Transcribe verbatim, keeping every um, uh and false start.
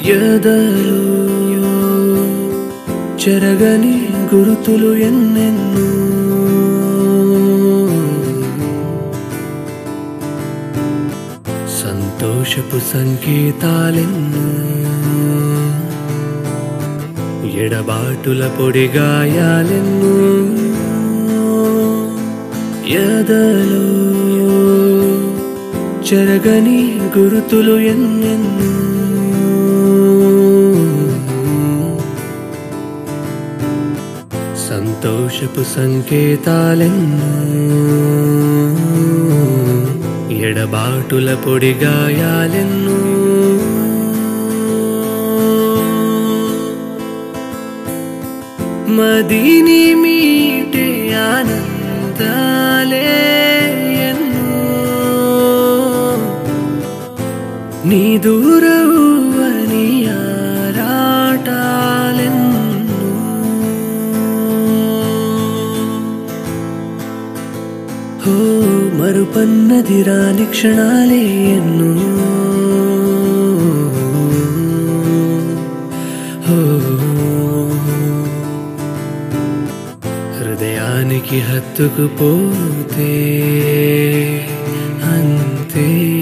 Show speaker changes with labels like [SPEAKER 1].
[SPEAKER 1] ఎదలో చెరగని గురుతులు ఎన్నెన్నో సంతోషపు సంకేతాలెన్నో ఎడబాటుల పొడిగాయాలెన్నో ఎదలో చెరగని గురుతులు ఎన్నెన్నో సంతోషపు సంకేతాలెన్నో ఎడబాటుల పొడిగాయాలెన్నో మదిని మీటే ఆనందాలే ఎన్నో నీ దూరవని ఆరాటాలెన్నో హో మరుపన్నది రాని క్షణాలే ఎన్నో హో హృదయానికి హత్తుకుపోతే అంతే.